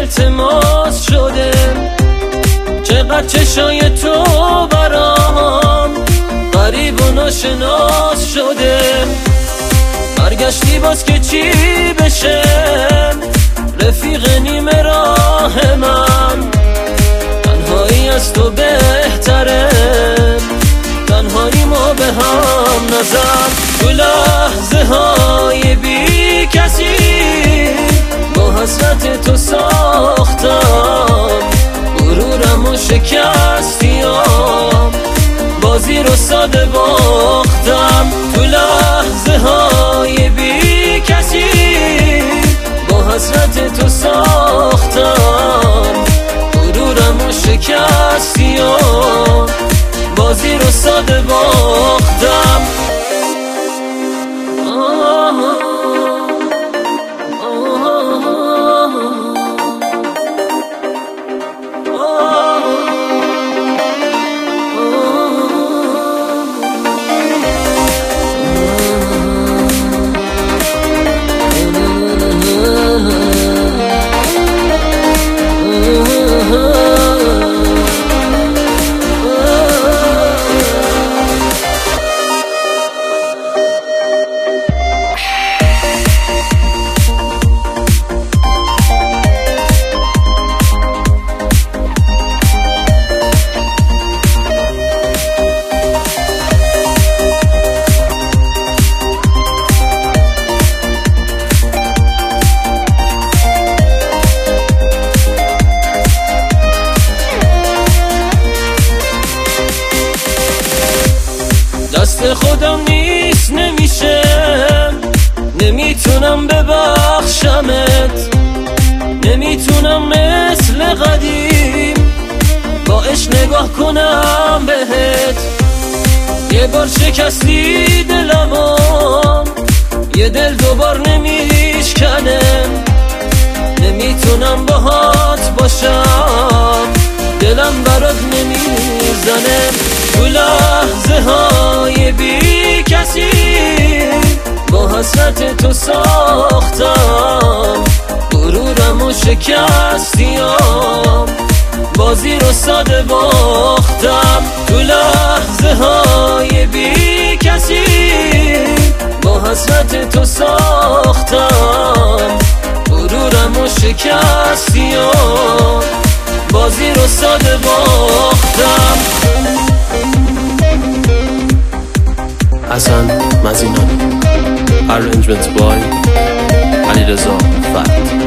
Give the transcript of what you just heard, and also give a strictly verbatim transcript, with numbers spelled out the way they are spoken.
التماس شده، چقدر چشای تو برام غریب و ناشناس شده. برگشتی باز که چی بشه رفیق نیمه راه من، تنهایی از تو بهتره، تنهایی ما به هم نزن. تو لحظه های بی کسی با حسرت تو ساختم، غرورم و شکستیم، بازی رو ساده باختم. تو لحظه های بی کسی با حسرت تو ساختم، غرورم و شکستیم، بازی رو ساده باختم. دست خودم نیست نمیشه، نمیتونم ببخشمت، نمیتونم مثل قدیم با عشق نگاه کنم بهت. یه بار شکستی دلمو، یه دل دوبار نمیشکنه، نمیتونم باهات باشم، دلم برات نمیزنه. تو لحظه های بی کسی با حسرت تو ساختم، غرورم و شکستیم، بازی رو ساده باختم. تو لحظه های بی کسی با حسرت تو ساختم، غرورم و شکستیم، بازی رو ساده باختم. حسن مزینانی. Arrangements by علیرضا فرد.